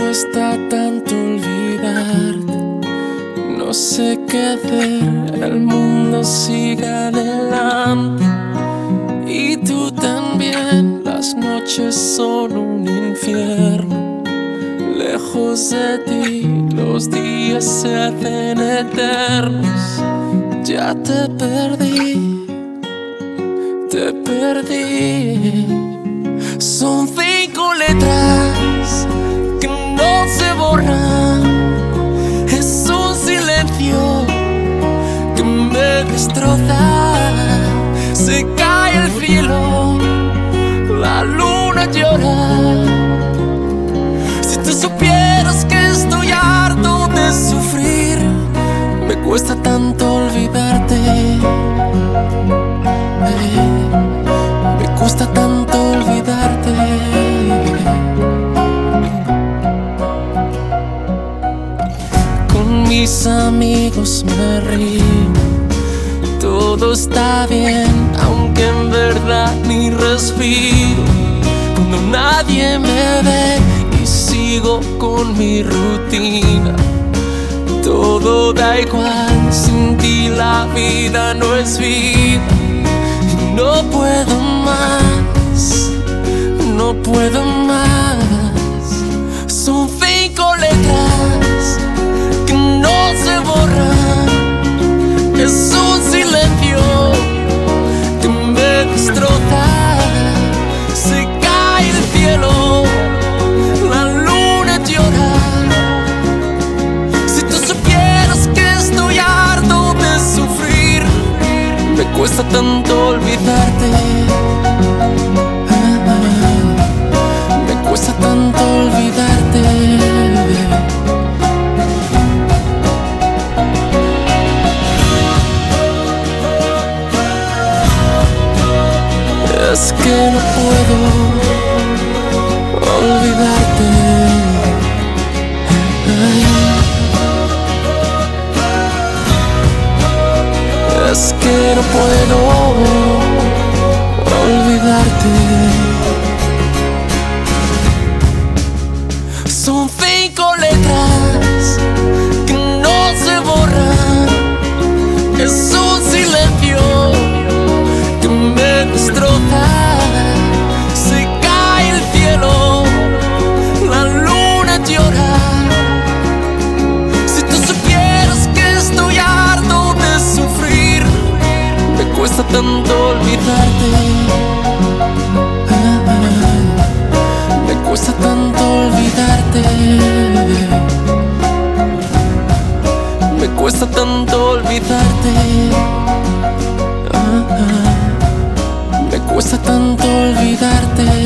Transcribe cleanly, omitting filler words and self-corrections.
cuesta tanto olvidarte. No sé qué hacer, el mundo sigue adelante. Y tú también, las noches son un infierno. Lejos de ti, los días se hacen eternos. Ya te perdí, te perdí. Son 5 letras que no se borran. Es un silencio que me destroza. Se cae el cielo, la luna llora. Si tú supieras que estoy harto de sufrir, me cuesta tanto olvidarte. Me cuesta tanto olvidarte. Con mis amigos me río, todo está bien, aunque en verdad ni respiro. Cuando nadie me ve y sigo con mi rutina, todo da igual, sin ti la vida no es vida. No puedo más, no puedo más. Son 5 letras que no se borran. Es un silencio que me destroza. Se cae el cielo, la luna llora. Si tú supieras que estoy harto de sufrir, me cuesta tanto olvidarte. Me cuesta tanto olvidarte. Es que no puedo olvidarte. Es que no puedo olvidarte. Son 5 letras que no se borran. Es un silencio que me destroza. Se cae el cielo, la luna llora. Si tú supieras que estoy harto de sufrir, me cuesta tanto olvidarte. Me cuesta tanto olvidarte. Me cuesta tanto olvidarte. Me cuesta tanto olvidarte.